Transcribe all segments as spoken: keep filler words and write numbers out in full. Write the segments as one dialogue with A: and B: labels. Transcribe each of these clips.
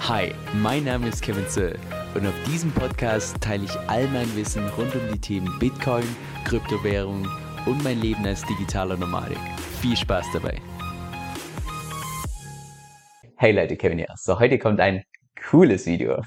A: Hi, mein Name ist Kevin Zöll und auf diesem Podcast teile ich all mein Wissen rund um die Themen Bitcoin, Kryptowährung und mein Leben als digitaler Nomade. Viel Spaß dabei!
B: Hey Leute, Kevin hier. So, heute kommt ein cooles Video.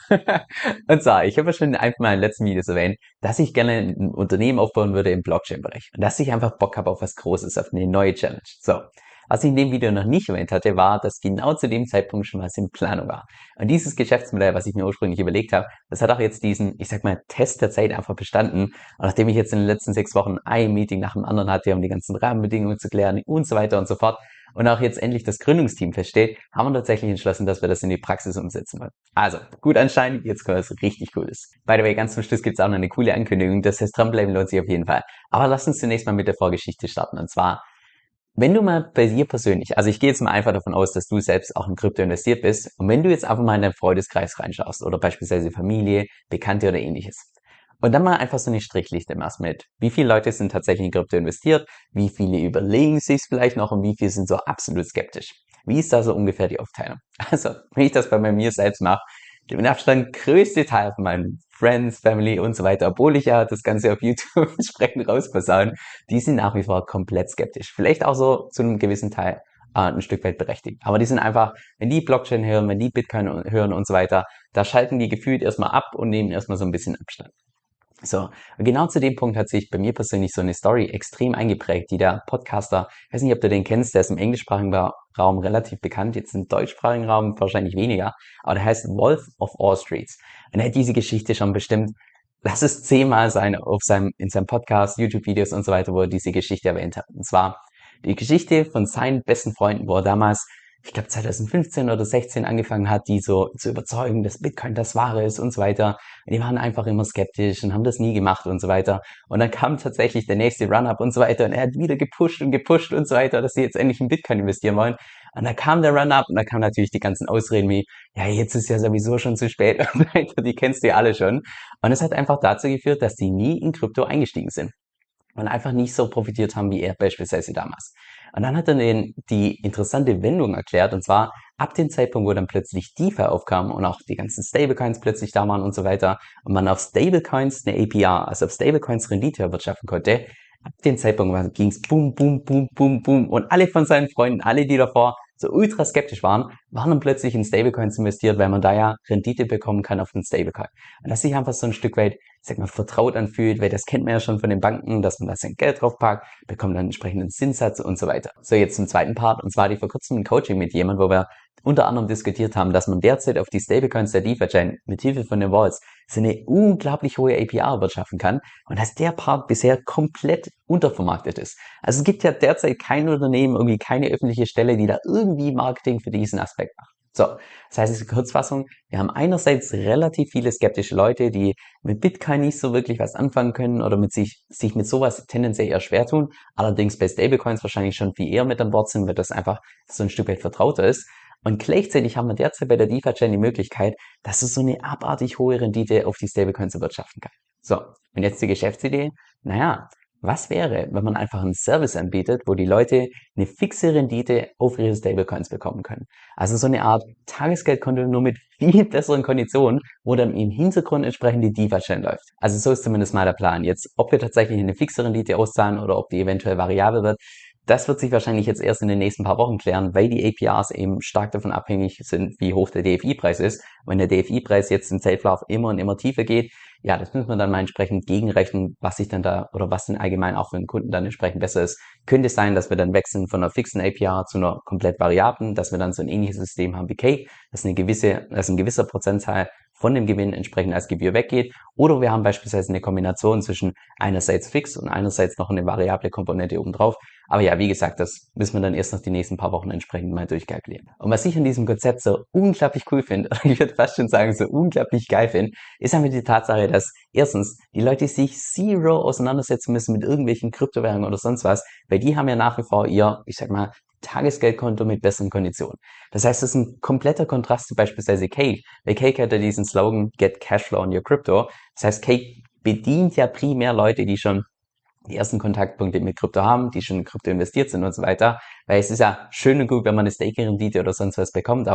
B: Und zwar, ich habe ja schon einfach mal in den letzten Videos erwähnt, dass ich gerne ein Unternehmen aufbauen würde im Blockchain-Bereich. Und dass ich einfach Bock habe auf was Großes, auf eine neue Challenge. So, was ich in dem Video noch nicht erwähnt hatte, war, dass genau zu dem Zeitpunkt schon was in Planung war. Und dieses Geschäftsmodell, was ich mir ursprünglich überlegt habe, das hat auch jetzt diesen, ich sag mal, Test der Zeit einfach bestanden. Und nachdem ich jetzt in den letzten sechs Wochen ein Meeting nach dem anderen hatte, um die ganzen Rahmenbedingungen zu klären und so weiter und so fort, und auch jetzt endlich das Gründungsteam feststeht, haben wir tatsächlich entschlossen, dass wir das in die Praxis umsetzen wollen. Also, gut anscheinend, jetzt kommt was richtig Cooles. By the way, ganz zum Schluss gibt es auch noch eine coole Ankündigung, das heißt, dranbleiben lohnt sich auf jeden Fall. Aber lass uns zunächst mal mit der Vorgeschichte starten. Und zwar, wenn du mal bei dir persönlich, also ich gehe jetzt mal einfach davon aus, dass du selbst auch in Krypto investiert bist, und wenn du jetzt einfach mal in deinen Freundeskreis reinschaust oder beispielsweise Familie, Bekannte oder ähnliches, und dann mal einfach so eine Strichliste machst mit, wie viele Leute sind tatsächlich in Krypto investiert, wie viele überlegen sich vielleicht noch und wie viele sind so absolut skeptisch. Wie ist da so ungefähr die Aufteilung? Also, wenn ich das bei mir selbst mache, der mit Abstand größte Teil von meinen Friends, Family und so weiter, obwohl ich ja das Ganze auf YouTube entsprechend rausposaunen, die sind nach wie vor komplett skeptisch. Vielleicht auch so zu einem gewissen Teil äh, ein Stück weit berechtigt. Aber die sind einfach, wenn die Blockchain hören, wenn die Bitcoin hören und so weiter, da schalten die gefühlt erstmal ab und nehmen erstmal so ein bisschen Abstand. So, und genau zu dem Punkt hat sich bei mir persönlich so eine Story extrem eingeprägt, die der Podcaster, ich weiß nicht, ob du den kennst, der ist im englischsprachigen Raum relativ bekannt, jetzt im deutschsprachigen Raum wahrscheinlich weniger, aber der heißt Wolf of All Streets. Und er hat diese Geschichte schon bestimmt, lass es zehnmal sein auf seinem, in seinem Podcast, YouTube-Videos und so weiter, wo er diese Geschichte erwähnt hat. Und zwar die Geschichte von seinen besten Freunden, wo er damals, ich glaube zwanzig fünfzehn oder sechzehn angefangen hat, die so zu überzeugen, dass Bitcoin das Wahre ist und so weiter. Und die waren einfach immer skeptisch und haben das nie gemacht und so weiter. Und dann kam tatsächlich der nächste Run-Up und so weiter und er hat wieder gepusht und gepusht und so weiter, dass sie jetzt endlich in Bitcoin investieren wollen. Und da kam der Run-Up und da kamen natürlich die ganzen Ausreden wie, ja, jetzt ist ja sowieso schon zu spät und so weiter, die kennst du ja alle schon. Und es hat einfach dazu geführt, dass die nie in Krypto eingestiegen sind und einfach nicht so profitiert haben wie er beispielsweise damals. Und dann hat er den, die interessante Wendung erklärt, und zwar ab dem Zeitpunkt, wo dann plötzlich DeFi aufkam und auch die ganzen Stablecoins plötzlich da waren und so weiter und man auf Stablecoins eine A P R, also auf Stablecoins Rendite erwirtschaften konnte, ab dem Zeitpunkt ging es boom, boom, boom, boom, boom und alle von seinen Freunden, alle, die davor so ultra skeptisch waren, waren dann plötzlich in Stablecoins investiert, weil man da ja Rendite bekommen kann auf den Stablecoin. Und das sich einfach so ein Stück weit, ich sag mal, vertraut anfühlt, weil das kennt man ja schon von den Banken, dass man da sein Geld drauf packt, bekommt dann entsprechenden Zinssatz und so weiter. So, jetzt zum zweiten Part, und zwar hatte ich vor kurzem ein Coaching mit jemandem, wo wir unter anderem diskutiert haben, dass man derzeit auf die Stablecoins der DeFi-Chain mit Hilfe von den Wallets so eine unglaublich hohe A P R erwirtschaften kann und dass der Part bisher komplett untervermarktet ist. Also es gibt ja derzeit kein Unternehmen, irgendwie keine öffentliche Stelle, die da irgendwie Marketing für diesen Aspekt macht. So, das heißt, die Kurzfassung, wir haben einerseits relativ viele skeptische Leute, die mit Bitcoin nicht so wirklich was anfangen können oder mit sich, sich mit sowas tendenziell eher schwer tun, allerdings bei Stablecoins wahrscheinlich schon viel eher mit an Bord sind, weil das einfach so ein Stück weit vertrauter ist. Und gleichzeitig haben wir derzeit bei der DeFi-Chain die Möglichkeit, dass es so eine abartig hohe Rendite auf die Stablecoins erwirtschaften kann. So, und jetzt die Geschäftsidee. Naja, was wäre, wenn man einfach einen Service anbietet, wo die Leute eine fixe Rendite auf ihre Stablecoins bekommen können? Also so eine Art Tagesgeldkonto, nur mit viel besseren Konditionen, wo dann im Hintergrund entsprechend die DeFi-Chain läuft. Also so ist zumindest mal der Plan. Jetzt, ob wir tatsächlich eine fixe Rendite auszahlen oder ob die eventuell variabel wird, das wird sich wahrscheinlich jetzt erst in den nächsten paar Wochen klären, weil die A P Rs eben stark davon abhängig sind, wie hoch der D F I-Preis ist. Wenn der D F I-Preis jetzt im Zeitlauf immer und immer tiefer geht, ja, das müssen wir dann mal entsprechend gegenrechnen, was sich dann da oder was denn allgemein auch für den Kunden dann entsprechend besser ist. Könnte es sein, dass wir dann wechseln von einer fixen A P R zu einer komplett variablen, dass wir dann so ein ähnliches System haben wie Cake, dass eine gewisse, dass ein gewisser Prozentteil von dem Gewinn entsprechend als Gebühr weggeht. Oder wir haben beispielsweise eine Kombination zwischen einerseits fix und einerseits noch eine variable Komponente obendrauf. Aber ja, wie gesagt, das müssen wir dann erst noch die nächsten paar Wochen entsprechend mal durchkalkulieren. Und was ich an diesem Konzept so unglaublich cool finde, ich würde fast schon sagen, so unglaublich geil finde, ist einfach die Tatsache, dass erstens die Leute sich zero auseinandersetzen müssen mit irgendwelchen Kryptowährungen oder sonst was, weil die haben ja nach wie vor ihr, ich sag mal, Tagesgeldkonto mit besseren Konditionen. Das heißt, das ist ein kompletter Kontrast zu beispielsweise Cake. Weil Cake hat ja diesen Slogan, get Cashflow on your Crypto. Das heißt, Cake bedient ja primär Leute, die schon die ersten Kontaktpunkte mit Krypto haben, die schon in Krypto investiert sind und so weiter. Weil es ist ja schön und gut, wenn man eine Staking-Rendite oder sonst was bekommt, aber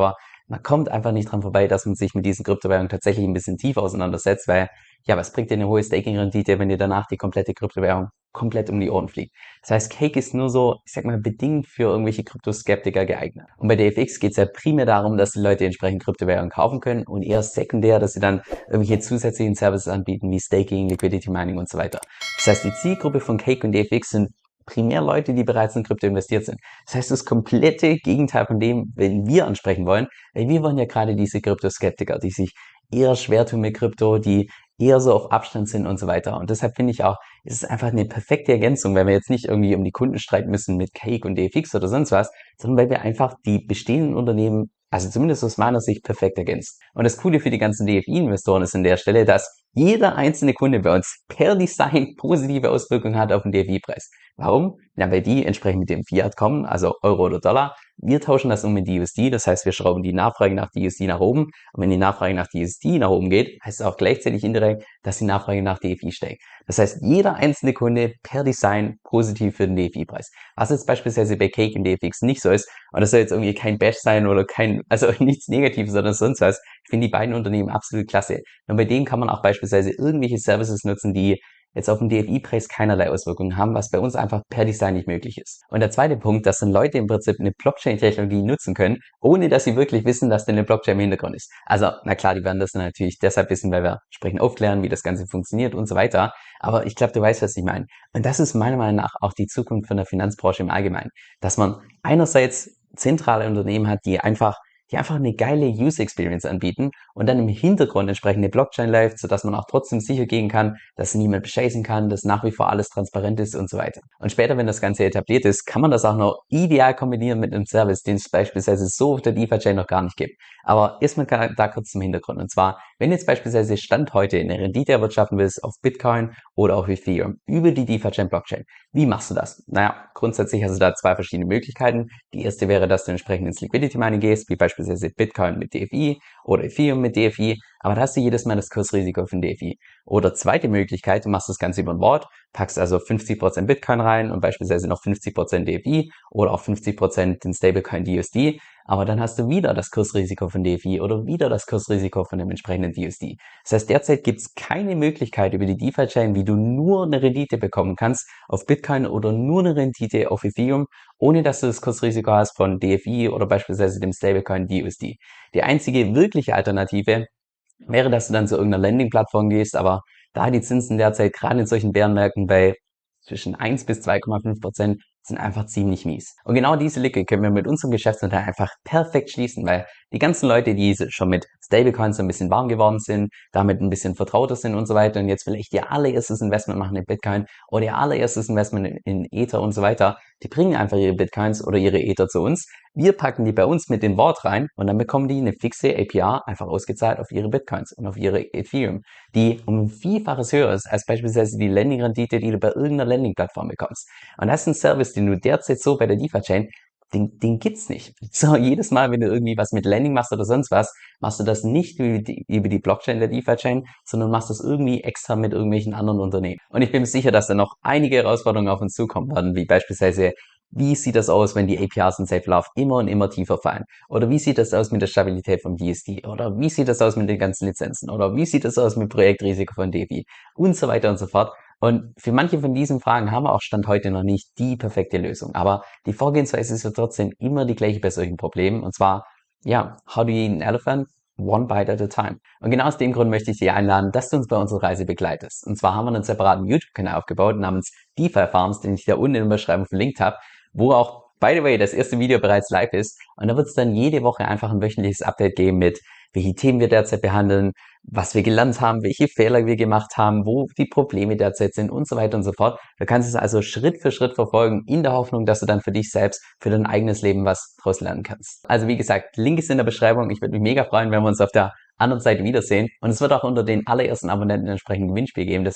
B: man kommt einfach nicht dran vorbei, dass man sich mit diesen Kryptowährungen tatsächlich ein bisschen tiefer auseinandersetzt, weil, ja, was bringt dir eine hohe Staking-Rendite, wenn dir danach die komplette Kryptowährung komplett um die Ohren fliegt? Das heißt, Cake ist nur so, ich sag mal, bedingt für irgendwelche Kryptoskeptiker geeignet. Und bei D F X geht es ja primär darum, dass die Leute entsprechend Kryptowährungen kaufen können und eher sekundär, dass sie dann irgendwelche zusätzlichen Services anbieten, wie Staking, Liquidity Mining und so weiter. Das heißt, die Zielgruppe von Cake und D F X sind primär Leute, die bereits in Krypto investiert sind. Das heißt, das komplette Gegenteil von dem, wenn wir ansprechen wollen, weil wir wollen ja gerade diese Kryptoskeptiker, die sich eher schwer tun mit Krypto, die eher so auf Abstand sind und so weiter. Und deshalb finde ich auch, es ist einfach eine perfekte Ergänzung, weil wir jetzt nicht irgendwie um die Kunden streiten müssen mit Cake und D F X oder sonst was, sondern weil wir einfach die bestehenden Unternehmen, also zumindest aus meiner Sicht, perfekt ergänzt. Und das Coole für die ganzen D F I-Investoren ist an der Stelle, dass jeder einzelne Kunde bei uns per Design positive Auswirkungen hat auf den D F I-Preis. Warum? Ja, weil die entsprechend mit dem Fiat kommen, also Euro oder Dollar. Wir tauschen das um in D U S D, das heißt, wir schrauben die Nachfrage nach D U S D nach oben. Und wenn die Nachfrage nach D U S D nach oben geht, heißt es auch gleichzeitig indirekt, dass die Nachfrage nach D F I steigt. Das heißt, jeder einzelne Kunde per Design positiv für den D F I-Preis. Was jetzt beispielsweise bei Cake und D F X nicht so ist, und das soll jetzt irgendwie kein Bash sein oder kein, also nichts Negatives oder sonst was. Ich finde die beiden Unternehmen absolut klasse. Und bei denen kann man auch beispielsweise irgendwelche Services nutzen, die jetzt auf den D F I-Preis keinerlei Auswirkungen haben, was bei uns einfach per Design nicht möglich ist. Und der zweite Punkt, dass dann Leute im Prinzip eine Blockchain-Technologie nutzen können, ohne dass sie wirklich wissen, dass da eine Blockchain im Hintergrund ist. Also, na klar, die werden das dann natürlich deshalb wissen, weil wir entsprechend aufklären, wie das Ganze funktioniert und so weiter. Aber ich glaube, du weißt, was ich meine. Und das ist meiner Meinung nach auch die Zukunft von der Finanzbranche im Allgemeinen. Dass man einerseits zentrale Unternehmen hat, die einfach die einfach eine geile User Experience anbieten und dann im Hintergrund entsprechend eine Blockchain läuft, sodass man auch trotzdem sicher gehen kann, dass niemand bescheißen kann, dass nach wie vor alles transparent ist und so weiter. Und später, wenn das Ganze etabliert ist, kann man das auch noch ideal kombinieren mit einem Service, den es beispielsweise so auf der DeFi-Chain noch gar nicht gibt. Aber erstmal da kurz zum Hintergrund. Und zwar, wenn jetzt beispielsweise Stand heute eine Rendite erwirtschaften willst auf Bitcoin oder auf Ethereum über die DeFi-Chain Blockchain, wie machst du das? Naja, grundsätzlich hast du da zwei verschiedene Möglichkeiten. Die erste wäre, dass du entsprechend ins Liquidity Mining gehst, wie beispielsweise beispielsweise Bitcoin mit D F I oder Ethereum mit D F I, aber da hast du jedes Mal das Kursrisiko von D F I. Oder zweite Möglichkeit, du machst das Ganze über ein Board, packst also fünfzig Prozent Bitcoin rein und beispielsweise noch fünfzig Prozent D F I oder auch fünfzig Prozent den Stablecoin D U S D, aber dann hast du wieder das Kursrisiko von D F I oder wieder das Kursrisiko von dem entsprechenden D U S D. Das heißt, derzeit gibt es keine Möglichkeit über die DeFi-Chain, wie du nur eine Rendite bekommen kannst auf Bitcoin oder nur eine Rendite auf Ethereum, ohne dass du das Kursrisiko hast von D F I oder beispielsweise dem Stablecoin D U S D. Die einzige wirkliche Alternative wäre, dass du dann zu irgendeiner Landing-Plattform gehst, aber da die Zinsen derzeit gerade in solchen Bärenmärkten bei zwischen eins bis zwei Komma fünf Prozent sind einfach ziemlich mies. Und genau diese Lücke können wir mit unserem Geschäftsmodell einfach perfekt schließen, weil die ganzen Leute, die schon mit Stablecoins so ein bisschen warm geworden sind, damit ein bisschen vertrauter sind und so weiter und jetzt vielleicht ihr allererstes Investment machen in Bitcoin oder ihr allererstes Investment in, in Ether und so weiter, die bringen einfach ihre Bitcoins oder ihre Ether zu uns. Wir packen die bei uns mit dem Board rein und dann bekommen die eine fixe A P R einfach ausgezahlt auf ihre Bitcoins und auf ihre Ethereum, die um ein Vielfaches höher ist als beispielsweise die Landing-Rendite, die du bei irgendeiner Landing-Plattform bekommst. Und das ist ein Service, den du derzeit so bei der DeFi-Chain, den, den gibt's nicht. So, jedes Mal, wenn du irgendwie was mit Landing machst oder sonst was, machst du das nicht über die, über die Blockchain der DeFi-Chain, sondern machst das irgendwie extra mit irgendwelchen anderen Unternehmen. Und ich bin mir sicher, dass da noch einige Herausforderungen auf uns zukommen werden, wie beispielsweise, wie sieht das aus, wenn die A P Rs in SafeLove immer und immer tiefer fallen? Oder wie sieht das aus mit der Stabilität vom D S D? Oder wie sieht das aus mit den ganzen Lizenzen? Oder wie sieht das aus mit Projektrisiko von D F I? Und so weiter und so fort. Und für manche von diesen Fragen haben wir auch Stand heute noch nicht die perfekte Lösung. Aber die Vorgehensweise ist ja trotzdem immer die gleiche bei solchen Problemen. Und zwar, ja, how do you eat an elephant? One bite at a time. Und genau aus dem Grund möchte ich dich einladen, dass du uns bei unserer Reise begleitest. Und zwar haben wir einen separaten YouTube-Kanal aufgebaut namens DeFi Farms, den ich da unten in der Beschreibung verlinkt habe, wo auch, by the way, das erste Video bereits live ist. Und da wird es dann jede Woche einfach ein wöchentliches Update geben mit, welche Themen wir derzeit behandeln, was wir gelernt haben, welche Fehler wir gemacht haben, wo die Probleme derzeit sind und so weiter und so fort. Du kannst es also Schritt für Schritt verfolgen, in der Hoffnung, dass du dann für dich selbst, für dein eigenes Leben was draus lernen kannst. Also wie gesagt, Link ist in der Beschreibung. Ich würde mich mega freuen, wenn wir uns auf der anderen Seite wiedersehen. Und es wird auch unter den allerersten Abonnenten entsprechend ein Gewinnspiel geben. Das heißt,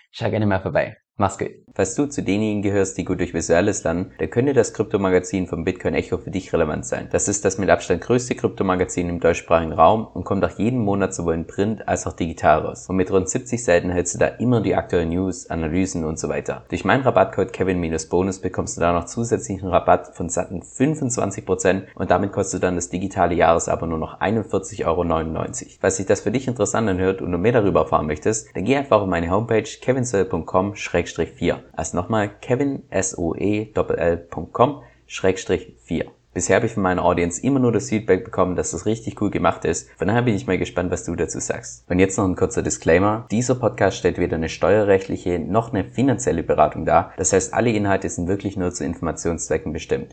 B: Schau gerne mal vorbei. Mach's gut. Falls du zu denjenigen gehörst, die gut durch Visuelles lernen, dann könnte das Kryptomagazin vom Bitcoin Echo für dich relevant sein. Das ist das mit Abstand größte Kryptomagazin im deutschsprachigen Raum und kommt auch jeden Monat sowohl in Print als auch digital raus. Und mit rund siebzig Seiten hältst du da immer die aktuellen News, Analysen und so weiter. Durch meinen Rabattcode Kevin-Bonus bekommst du da noch zusätzlichen Rabatt von satten fünfundzwanzig Prozent und damit kostet dann das digitale Jahresabo nur noch einundvierzig Euro neunundneunzig. Falls sich das für dich interessant anhört und du mehr darüber erfahren möchtest, dann geh einfach auf meine Homepage kevinsoe punkt com Schrägstrich vier. Also nochmal kevinsoe punkt com Schrägstrich vier. Bisher habe ich von meiner Audience immer nur das Feedback bekommen, dass das richtig cool gemacht ist. Von daher bin ich mal gespannt, was du dazu sagst. Und jetzt noch ein kurzer Disclaimer. Dieser Podcast stellt weder eine steuerrechtliche noch eine finanzielle Beratung dar. Das heißt, alle Inhalte sind wirklich nur zu Informationszwecken bestimmt.